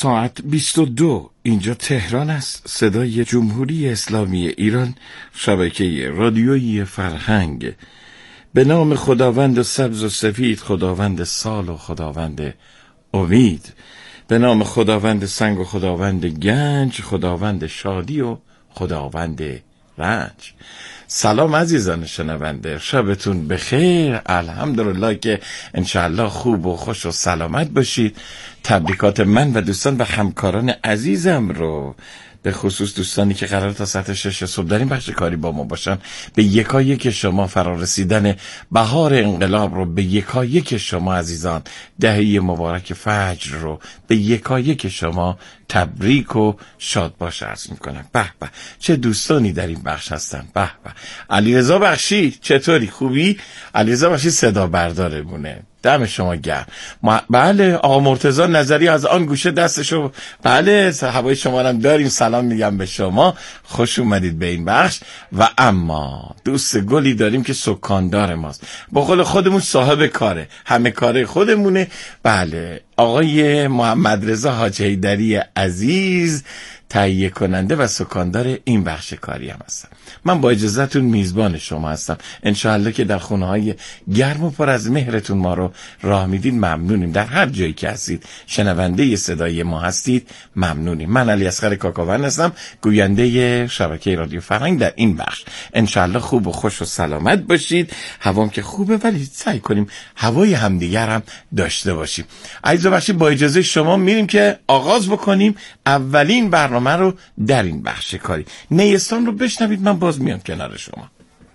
ساعت 22 اینجا تهران است. صدای جمهوری اسلامی ایران، شبکه رادیویی فرهنگ. به نام خداوند سبز و سفید، خداوند سال و خداوند امید. به نام خداوند سنگ و خداوند گنج، خداوند شادی و خداوند رنج. سلام عزیزان شنونده، شبتون بخیر. الحمدلله که انشاءالله خوب و خوش و سلامت باشید. تبریکات من و دوستان و همکاران عزیزم رو، به خصوص دوستانی که قرار تا ساعت 6 صبح در این بخش کاری با ما باشن، به یکایک شما فرارسیدن بهار انقلاب رو، به یکایک شما عزیزان دهه مبارک فجر رو به یکایک شما تبریک و شاد باش عرض میکنم. به به چه دوستانی در این بخش هستن. به به علیرضا بخشی چطوری؟ خوبی؟ علیرضا بخشی صدا بردارمونه، دم شما گرم. بله آقا مرتضی نظری از آن گوشه دستشو، بله هوای شما هم داریم. سلام میگم به شما، خوش اومدید به این بخش. و اما دوست گلی داریم که سکاندار ماست، با قول خودمون صاحب کاره، همه کاره خودمونه. بله آقای محمد رضا حاجی حیدری عزیز، تهیه کننده و سکاندار این بخش کاری هم هستم. من با اجازهتون میزبان شما هستم. انشاءالله که در خونه های گرم و پر از مهرتون ما رو راه میدین ممنونیم. در هر جایی که هستید شنونده صدای ما هستید ممنونیم. من علی اصغر کاکاون هستم، گوینده شبکه رادیو فرهنگ در این بخش. انشاءالله خوب و خوش و سلامت باشید. هوام که خوبه ولی سعی کنیم هوای همدیگر هم داشته باشیم. عزیزا بخشی با اجازه شما میریم که آغاز بکنیم اولین برنامه رو در این بخش کاری. نیستان رو بشنوید، من باز میام کنار شما.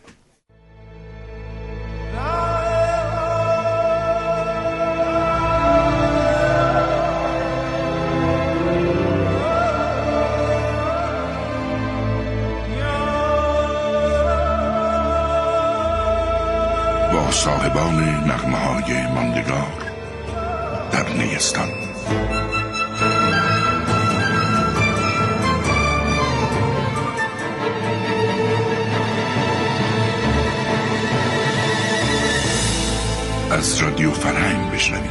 با صاحبان نغمه‌های ماندگار در نیستان. از رادیو فرهنگ بشنوید.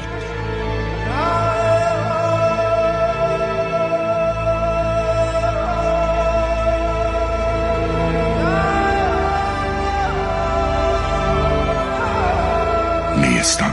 نیستان.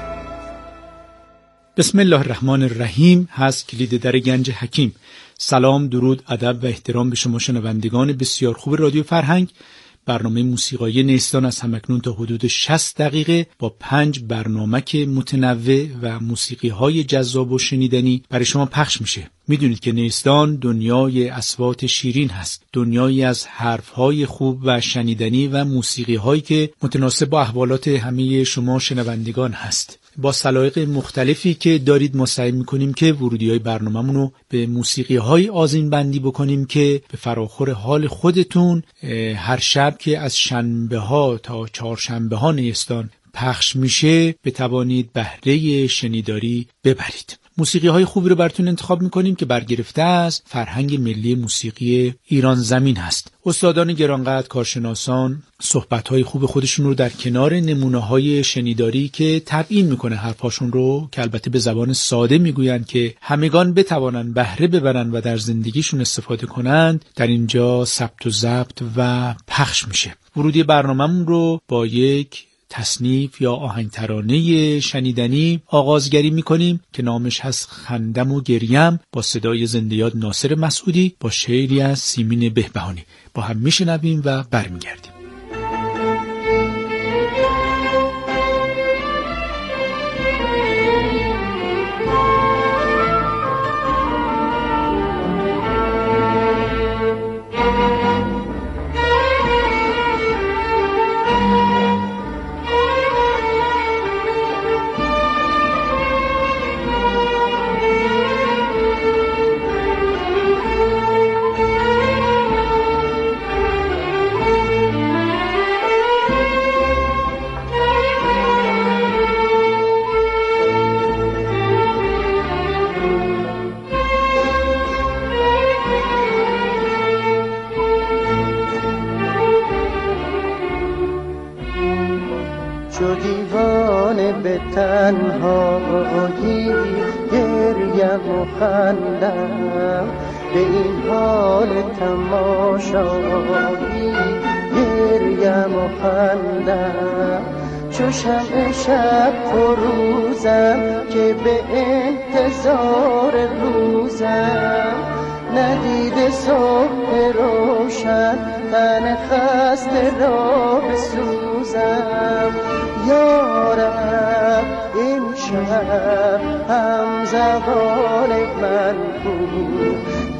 بسم الله الرحمن الرحیم. هست کلید در گنج حکیم. سلام، درود، ادب و احترام به شما شنوندگان بسیار خوب رادیو فرهنگ. برنامه موسیقایی نیستان از همکنون تا حدود 60 دقیقه با 5 برنامک متنوع و موسیقی‌های جذاب و شنیدنی برای شما پخش میشه. میدونید که نیستان دنیای اصوات شیرین هست، دنیایی از حرف‌های خوب و شنیدنی و موسیقی‌هایی که متناسب با احوالات همه شما شنوندگان هست. با سلایق مختلفی که دارید ما سعی می‌کنیم که ورودی‌های برنامه‌مون رو به موسیقی‌های آذین بندی بکنیم که به فراخور حال خودتون هر شب که از شنبه‌ها تا چهارشنبه‌ها نیستان پخش میشه بتوانید بهره شنیداری ببرید. موسیقی‌های خوبی رو براتون انتخاب می‌کنیم که برگرفته از فرهنگ ملی موسیقی ایران زمین هست. استادان گرانقدر، کارشناسان صحبت‌های خوب خودشون رو در کنار نمونه‌های شنیداری که تبیین می‌کنه حرفاشون رو، که البته به زبان ساده میگویند که همگان بتوانن بهره ببرن و در زندگیشون استفاده کنند، در اینجا ثبت و ضبط و پخش میشه. ورودی برنامه‌مون رو با یک تصنیف یا آهنگ ترانه شنیدنی آغازگری میکنیم که نامش هست خندم و گریم، با صدای زنده یاد ناصر مسعودی با شعری از سیمین بهبهانی. با هم میشنویم و برمیگردیم. چو دیوانه به تنهایی گریم گریم و خندم به این حال تماشایی، گریم و خندم چو شمع شب فروزم که به انتظار روزم، ندیده صبح روشن تن خسته را بسوزم. یارب امشب هم زبان من بود،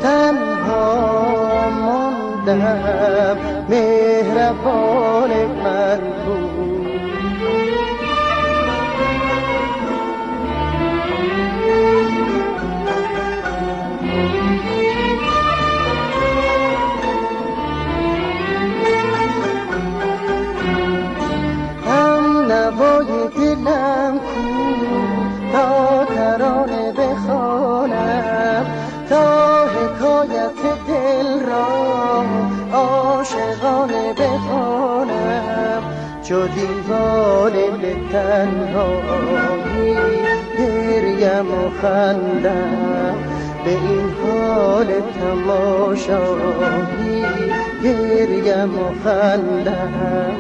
تنها ماندم مهربان من بود. نوای دلم کو تا ترانه بخوانم، تا حکایت دل را عاشقانه بخوانم. چو دیوانه به تنهایی گریم و خندم به این حال تماشایی، گریم و خندم.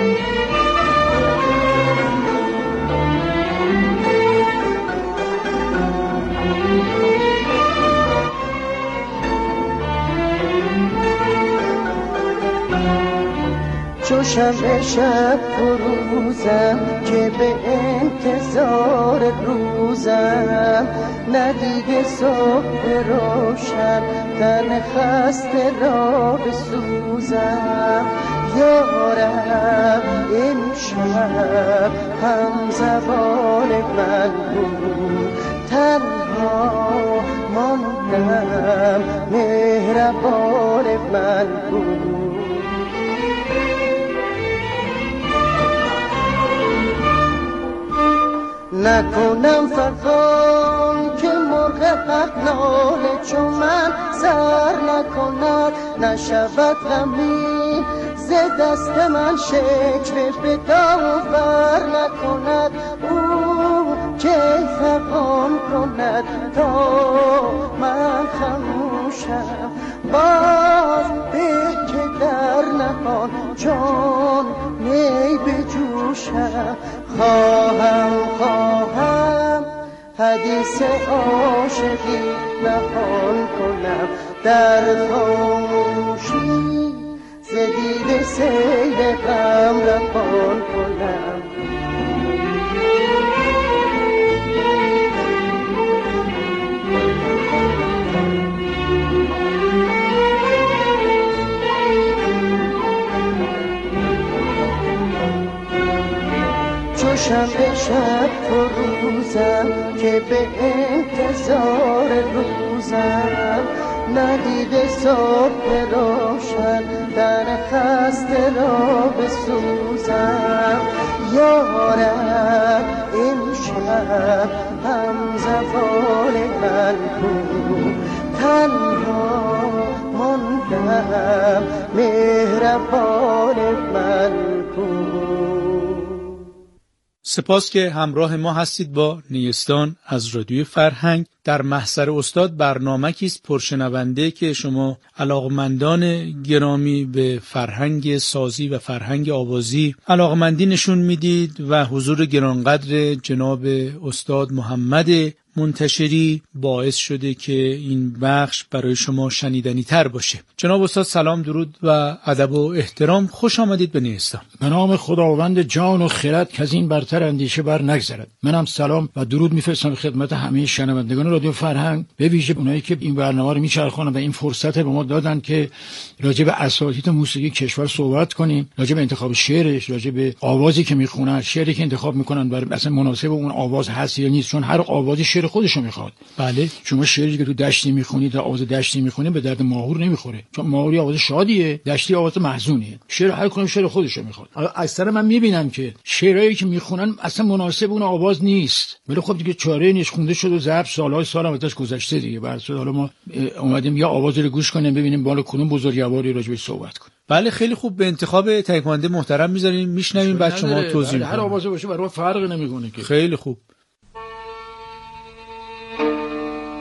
چو شمع شب فروزم که به انتظار روزم، ندیده صبح روشن تن خسته را بسوزم. یارب امشب هم زبان من بود، تنها ماندم مهربان من بود. نکنم فغان که مرغ حق ناله چون من سر نکند، نشود غمی ز دست من شکوه به داور نکند. او که فغان کند تا من خموشم، باز به که در نهان جان می بجوشم. خواهم حدیث عاشقی نهان کنم، در خاموشی ز دیده سیل غم روان کنم. شمع شب فروزم که به انتظار روزم، ندیده صبح روشن تن خسته را بسوزم. یارب امشب هم زبان من بود، تنها ماندم مهربان من بود. سپاس که همراه ما هستید با نیستان از رادیوی فرهنگ. در محضر استاد برنامه‌ای است پرشنونده که شما علاقمندان گرامی به فرهنگ سازی و فرهنگ آوازی علاقمندی نشون میدید و حضور گرانقدر جناب استاد محمد منتشری باعث شده که این بخش برای شما شنیدنی تر باشه. جناب استاد سلام، درود و ادب و احترام، خوش آمدید به نیستان. به نام خداوند جان و خرد که از این برتر اندیشه بر نگذرد. منم سلام و درود میفرستم خدمت همه شنوندگان رادیو فرهنگ، به ویژه اونایی که این برنامه رو میچرخونن و این فرصت به ما دادن که راجع به اساتید موسیقی کشور صحبت کنیم، راجع به انتخاب شعرش، راجع به آوازی که میخونن، شعری که انتخاب میکنن برای اصلا مناسب اون آواز هست یا نیست، چون هر آوازی شعر خودشو میخواد. بله، شما شعری که تو دشتی میخونید و آواز دشتی میخونید به درد ماهور نمیخوره، چون ماهوری آواز شادیه، دشتی آواز محزونیه. شعر هر کدوم شعر خودشو میخواد. اکثر من میبینم که شعرایی که میخونن اصلا مناسب اون آواز نیست، ولی خب دیگه چاره نیست، خونده شد و ضبط سالهای سال هم ازش گذشته دیگه. برای حالا ما اومدیم یا آواز رو گوش کنیم ببینیم بالا کدوم بزرگواری راجع بهش صحبت کنیم. بله، خیلی خوب. به انتخاب تهیه کننده محترم میذاریم، میشنویم، بعد شما توضیح هر آوازی باشه برای فرق نمیکنه که. خیلی خوب.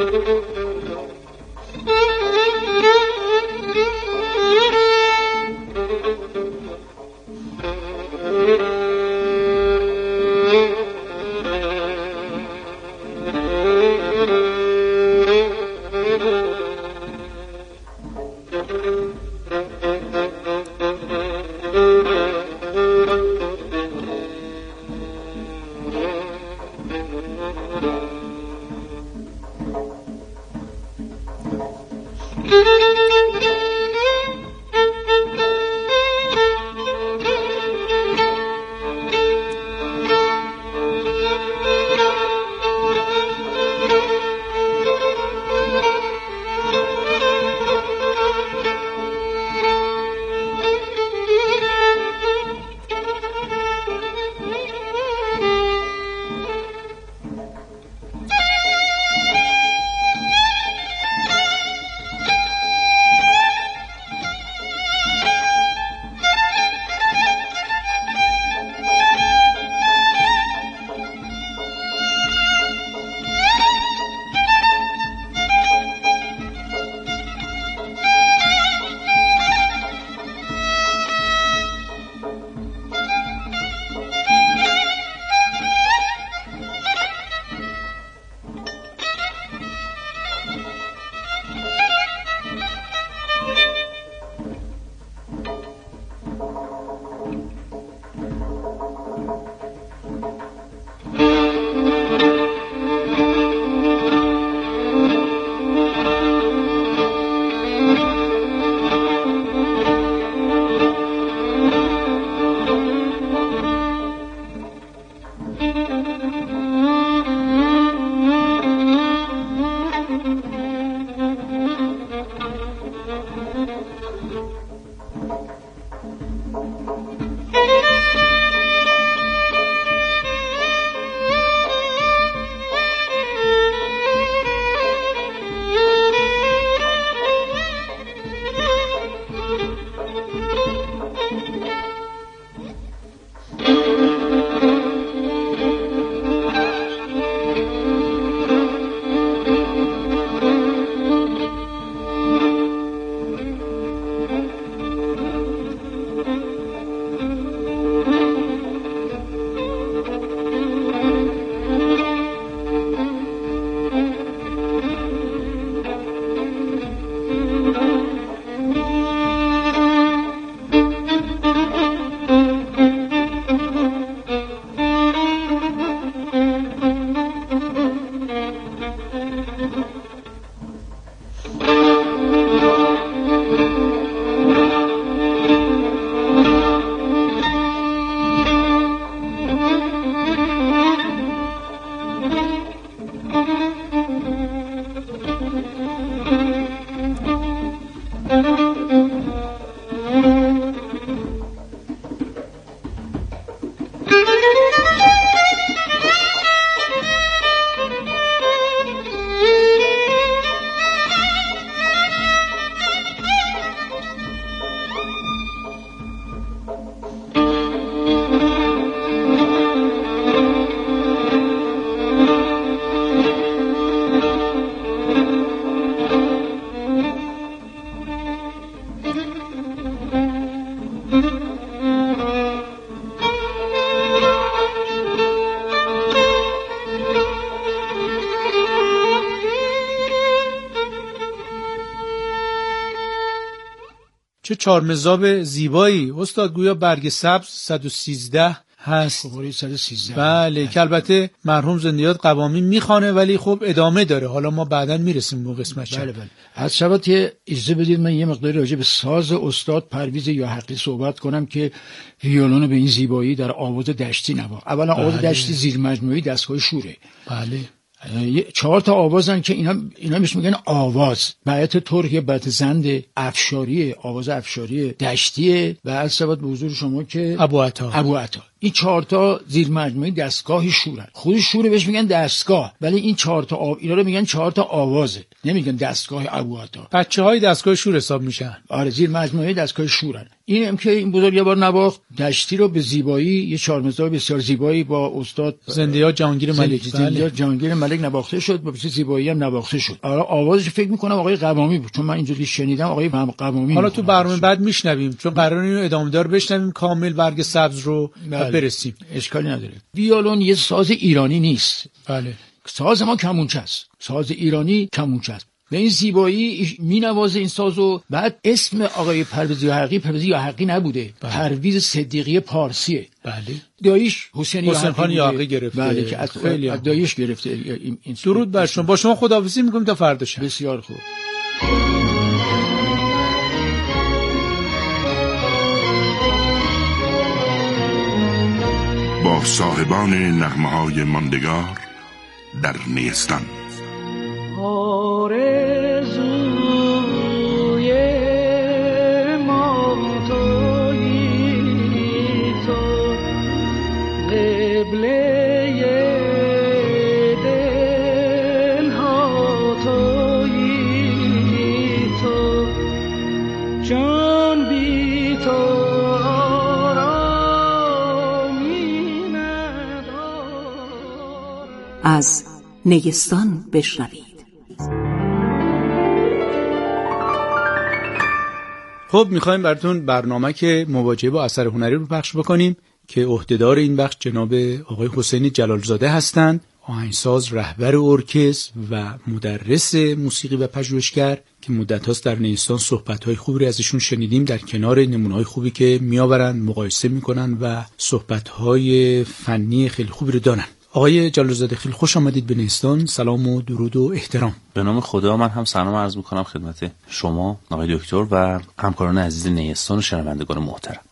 چه چارمزاب زیبایی استاد، گویا برگ سبز 113 هست. شماره 113. بله که البته مرحوم زندیات قوامی میخوانه ولی خب ادامه داره. حالا ما بعداً میرسیم به قسمتش. بله. از شبات اجازه بدید من یه مقداری راجع به ساز استاد پرویز یاحقی صحبت کنم که ویولون به این زیبایی در آواز دشتی نوا. اولا آواز دشتی زیر مجموعه دستگاه شوره. بله. 4 تا آوازن که اینا میش میگن آواز. بیات ترک بیات زند افشاری، آواز افشاری دشتیه و از سبب به حضور شما که ابو عطا. این 4 تا زیر مجموعه دستگاه شورن. خود شوره بهش میگن دستگاه، ولی این 4 تا اینا رو میگن 4 تا آوازه، نمیگن دستگاه ابو عطا. بچه‌های دستگاه شور حساب میشن. آره، زیر مجموعه دستگاه شورن. اینم که این بزرگوار نواخت دشتی رو به زیبایی، یه چهارمزار بسیار زیبایی با استاد زنده‌یاد جهانگیر ملک، زنده‌یاد جهانگیر ملک نواخته شد، با بسیار زیبایی هم نواخته شد. آوازش فکر می‌کنم آقای قوامی بود، چون من اینجوری شنیدم آقای قوامی. حالا تو برنامه بعد میشنویم، چون قراره اینو ادامه دار بشنویم کامل برگ سبز رو برسیم. اشکالی نداره. ویولون یه ساز ایرانی نیست. بله. ساز ما کمونچه است. ساز ایرانی کمونچه است. به این زیبایی مینوازه این سازو. بعد اسم آقای پرویز یاحقی نبوده. پرویز صدیقی پارسیه. بله. داییش حسین خان یاحقی گرفته. بله که از داییش گرفته این. درود بر شما. با شما خداحافظی می‌کنیم تا فردا شب. بسیار خوب. با صاحبان نغمه‌های ماندگار در نیستان. آرزوی ما تویی تو، قبله دلها تویی تو، جان بی تو آرامی ندارم. از نیستان بشنوید. خب میخوایم براتون برنامه که مواجهه با اثر هنری رو پخش بکنیم که عهدهدار این بخش جناب آقای حسین جلالزاده هستند، آهنگساز، رهبر ارکستر و مدرس موسیقی و پژوهشگر که مدت هاست در نیستان صحبت‌های خوبی ازشون شنیدیم، در کنار نمونه‌های خوبی که میآورن، مقایسه میکنن و صحبت‌های فنی خیلی خوبی رو دارن. آقای جلالزاده خیلی خوش آمدید به نیستان. سلام و درود و احترام. به نام خدا من هم سلام عرض میکنم خدمت شما آقای دکتر و همکاران عزیز نیستان و شنوندگان محترم.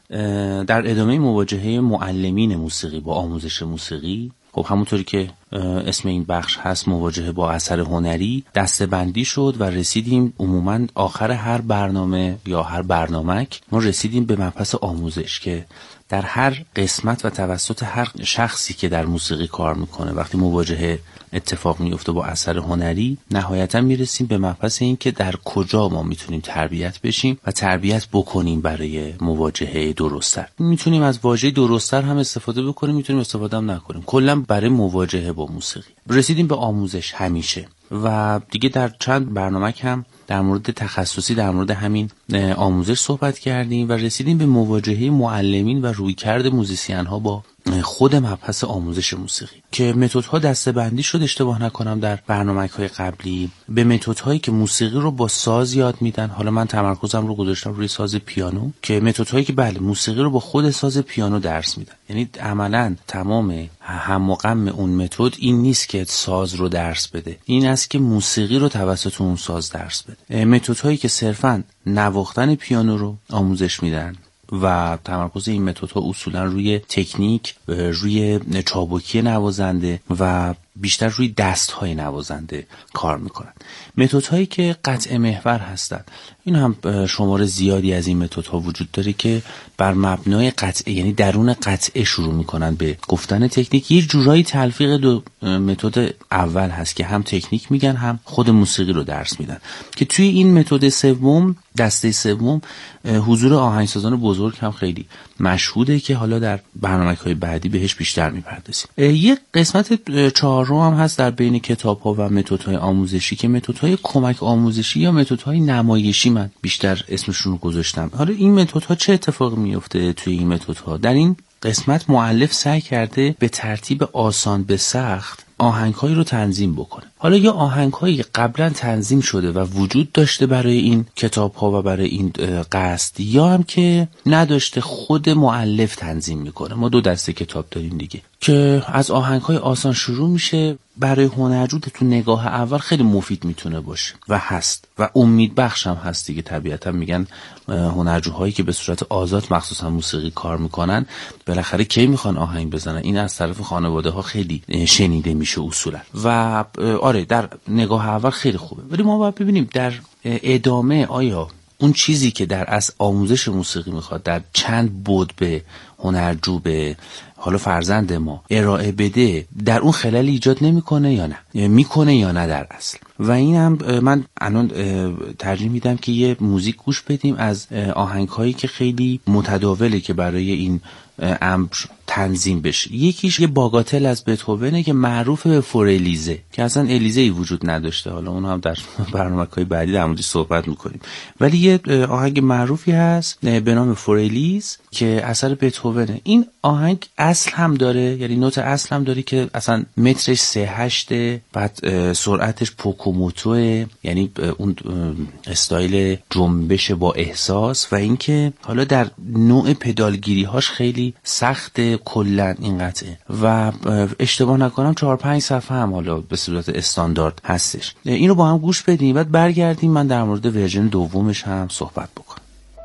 در ادامه مواجهه معلمین موسیقی با آموزش موسیقی، خب همونطوری که اسم این بخش هست مواجهه با اثر هنری، دسته‌بندی شد و رسیدیم عموماً آخر هر برنامه یا هر برنامک ما رسیدیم به مبحث آموزش که در هر قسمت و توسط هر شخصی که در موسیقی کار میکنه وقتی مواجهه اتفاق میفته با اثر هنری، نهایتا میرسیم به مبحث این که در کجا ما میتونیم تربیت بشیم و تربیت بکنیم برای مواجهه درست‌تر. میتونیم از واژه درست‌تر هم استفاده بکنیم، میتونیم استفاده هم نکنیم. کلا برای مواجهه با موسیقی رسیدیم به آموزش همیشه و دیگه در چند برنامه هم در مورد تخصصی در مورد همین آموزش صحبت کردیم و رسیدیم به مواجهه معلمین و رویکرد موزیسین ها با خود مبحث آموزش موسیقی که متدها دسته‌بندی شد اشتباه نکنم در برنامه‌های قبلی به متدهایی که موسیقی رو با ساز یاد میدن. حالا من تمرکزم رو گذاشتم روی ساز پیانو که متدهایی که بله موسیقی رو با خود ساز پیانو درس میدن، یعنی عملاً تمام هم و غم اون متد این نیست که ساز رو درس بده، این است که موسیقی رو توسط اون ساز درس بده. متدهایی که صرفاً نواختن پیانو رو آموزش میدن و تمرکز این متدها اصولا روی تکنیک، روی چابکی نوازنده و بیشتر روی دست‌های نوازنده کار میکنن. متدهایی که قطع محور هستند، این هم شمار زیادی از این متدها وجود داره که بر مبنای قطعه، یعنی درون قطعه شروع میکنن به گفتن تکنیک. یه جورایی تلفیق دو متد اول هست که هم تکنیک میگن هم خود موسیقی رو درس میدن که توی این متد سوم، دسته سوم، حضور آهنگسازان بزرگ هم خیلی مشهوده که حالا در برنامه‌های بعدی بهش بیشتر میپردازیم. یه قسمت چهارم هم هست در بین کتاب‌ها و متدهای آموزشی که متدهای کمک آموزشی یا متدهای نمایشی من بیشتر اسمشون رو گذاشتم. حالا این متدها چه اتفاقی میفته توی این متدها؟ در این قسمت مؤلف سعی کرده به ترتیب آسان به سخت آهنگ‌هایی رو تنظیم بکنه. حالا یا آهنگ‌هایی قبلا تنظیم شده و وجود داشته برای این کتاب‌ها و برای این قصد، یا هم که نداشته خود مؤلف تنظیم میکنه. ما دو دسته کتاب داریم دیگه که از آهنگ‌های آسان شروع میشه. برای هنرجو تو نگاه اول خیلی مفید میتونه باشه و هست و امید بخش هم هست دیگه. طبیعتا میگن هنرجوهایی که به صورت آزاد مخصوصا موسیقی کار میکنن بالاخره کی میخوان آهنگ بزنن، این از طرف خانواده ها خیلی شنیده میشه اصولا و آره در نگاه اول خیلی خوبه. ولی ما باید ببینیم در ادامه آیا اون چیزی که در اصل آموزش موسیقی میخواد در چند بعد به هنرجو، به حالا فرزند ما ارائه بده، در اون خلل ایجاد نمیکنه یا نه، میکنه یا نه در اصل. و این هم من الان ترجیح میدم که یه موزیک گوش بدیم از آهنگ‌هایی که خیلی متداوله که برای این امر تنظیم بشه. یکیش یه باگاتل از بتهوونه که معروف به فورالیزه که اصلا الیزه‌ای وجود نداشته، حالا اون هم در برنامه‌های بعدی در موردش صحبت می‌کنیم، ولی یه آهنگ معروفی هست به نام فورالیز که اثر بتهوونه. این آهنگ اصل هم داره، یعنی نوت اصل هم داره که اصلا مترش 3/8، بعد سرعتش پوکوموتوه، یعنی اون استایل جنبش با احساس، و اینکه حالا در نوع پدالگیری‌هاش خیلی سخت کلا این قطعه و اشتباه نکنم 4-5 صفحه هم حالا به صورت استاندارد هستش. اینو با هم گوش بدیم بعد برگردیم من در مورد ورژن دومش هم صحبت بکنم.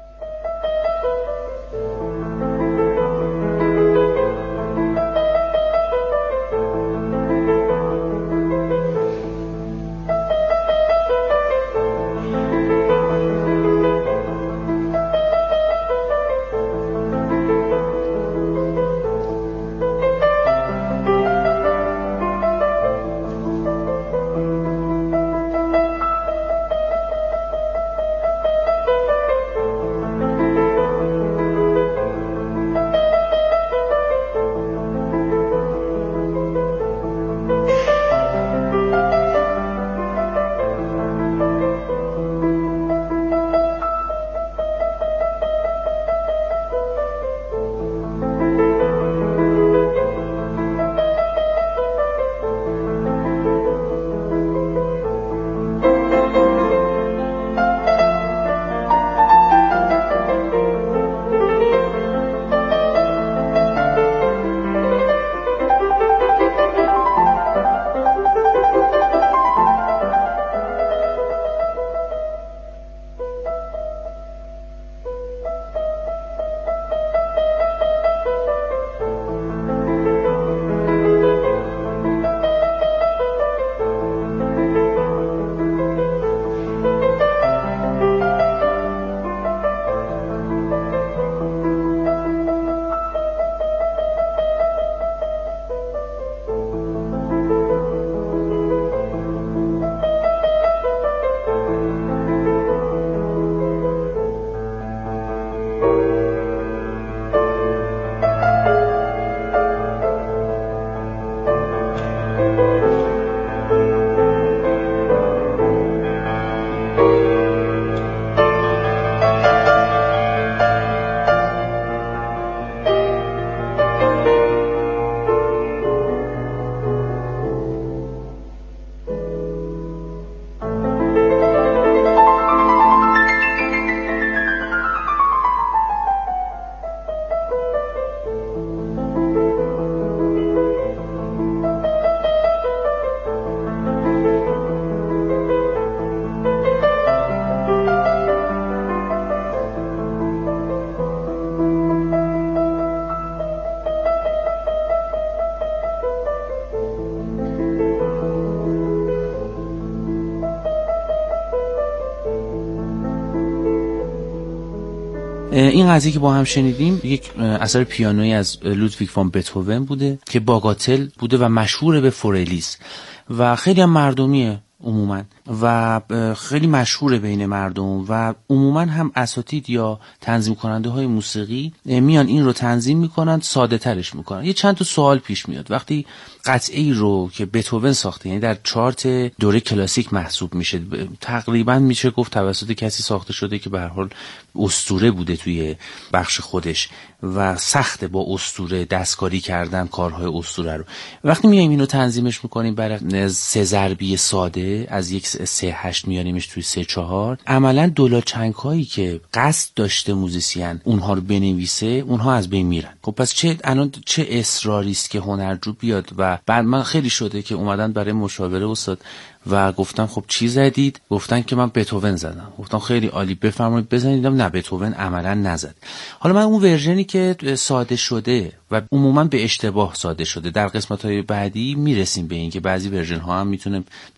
این قضیه که با هم شنیدیم یک اثر پیانویی از لودویگ فان بتهوون بوده که باگاتل بوده و مشهور به فورالیز و خیلی هم مردمیه عموما و خیلی مشهوره بین مردم و عموما هم اساتید یا تنظیم کننده های موسیقی میان این رو تنظیم میکنن، ساده ترش میکنن. یه چند تا سوال پیش میاد وقتی قطعه ای رو که بتهوون ساخته، یعنی در چارت دوره کلاسیک محسوب میشه، تقریبا میشه گفت توسط کسی ساخته شده که به هر حال اسطوره بوده توی بخش خودش و سخته با اسطوره دستکاری کردن کارهای اسطوره رو. وقتی میایم اینو تنظیمش میکنیم برای 3 ضربی ساده از یک 3/8 میانیمش توی 3/4، عملا دولاچنگ هایی که قصد داشته موزیسین اونها رو بنویسه اونها از بین میرن. خب پس چه اصراری است که هنرجو بیاد و بعد من خیلی شده که اومدن برای مشاوره استاد و گفتم خب چی زدید؟ گفتن که من بتهوون زدم. گفتم خیلی عالی، بفرمایید بزنید. نه، بتهوون عملا نزد. حالا من اون ورژنی که ساده شده و عموما به اشتباه ساده شده، در قسمت‌های بعدی میرسیم به این که بعضی ورژن ها هم میتونه بهتر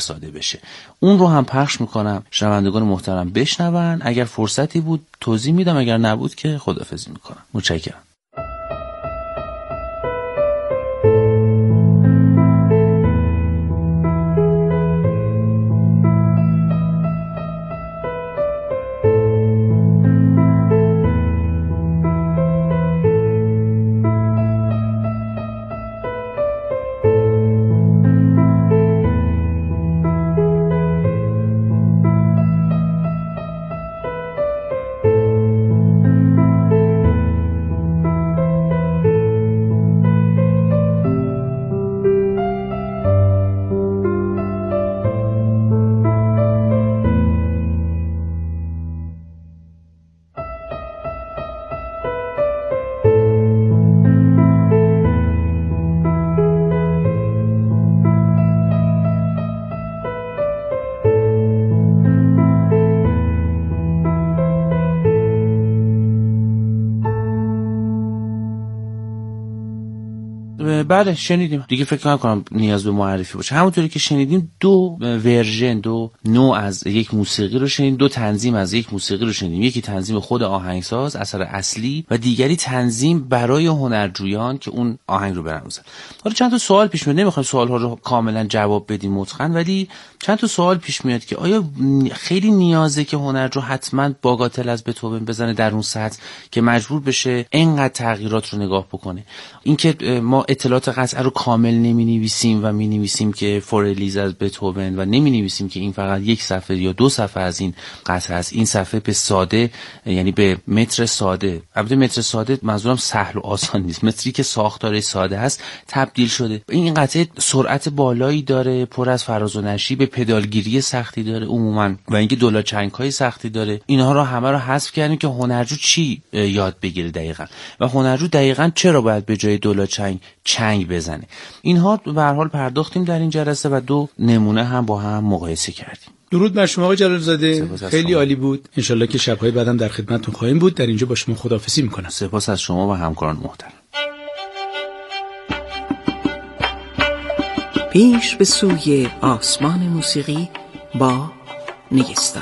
ساده بشه. اون رو هم پخش میکنم شنوندگان محترم بشنون. اگر فرصتی بود توضیح میدم، اگر نبود که خداحافظی میکنم. متشکرم. بله شنیدیم دیگه، فکر نکنم نیاز به معرفی باشه. همونطوری که شنیدیم دو ورژن، دو نوع از یک موسیقی رو شنیدیم، دو تنظیم از یک موسیقی رو شنیدیم. یکی تنظیم خود آهنگساز اثر اصلی و دیگری تنظیم برای هنرجویان که اون آهنگ رو برآورزن. حالا چند تا سوال پیش میاد، نمیخوام سوال‌ها رو کاملا جواب بدیم متقن، ولی چند تا سوال پیش میاد که آیا خیلی نیازه که هنرجو حتما باگاتل از بتوون بزنه در اون سطح که مجبور بشه اینقدر تغییرات رو نگاه بکنه؟ اینکه ما اطلاعات قطعه رو کامل نمی‌نویسیم و می‌نویسیم که فورلیز از بتوون و نمی‌نویسیم که این فقط یک صفحه یا دو صفحه از این قطعه است. این صفحه به ساده، یعنی به متر ساده، البته متر ساده منظورم سهل و آسان نیست، متری که ساختار ساده هست تبدیل شده. این قطعه سرعت بالایی داره، پر از فراز و نشیب، پدالگیری سختی داره عموما و اینکه دولاچنگ‌های سختی داره. اینها رو همه رو حذف کردیم که هنرجو چی یاد بگیره دقیقاً و هنرجو دقیقاً چرا باید به جای دولاچنگ چنگ بزنه. اینها به هر حال پرداختیم در این جلسه و دو نمونه هم با هم مقایسه کردیم. درود بر شما آقای جلالزاده، خیلی عالی بود. انشالله که شب‌های بعدم در خدمتتون خواهیم بود. در اینجا با شما خداحافظی میکنم. سپاس از شما و همکاران محترم. پیش به سوی آسمان موسیقی با نیستان.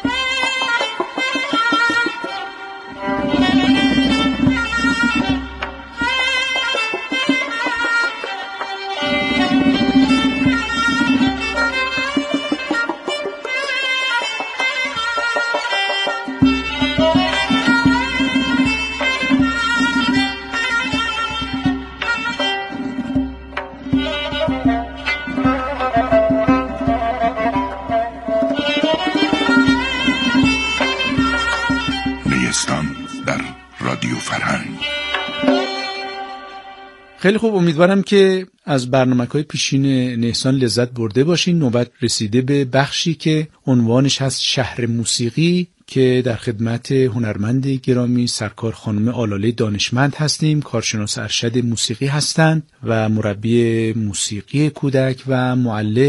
خیلی خوب، امیدوارم که از برنامه‌های پیشین نیستان لذت برده باشین. نوبت رسیده به بخشی که عنوانش هست شهر موسیقی که در خدمت هنرمند گرامی سرکار خانم آلاله دانشمند هستیم. کارشناس ارشد موسیقی هستند و مربی موسیقی کودک و معلم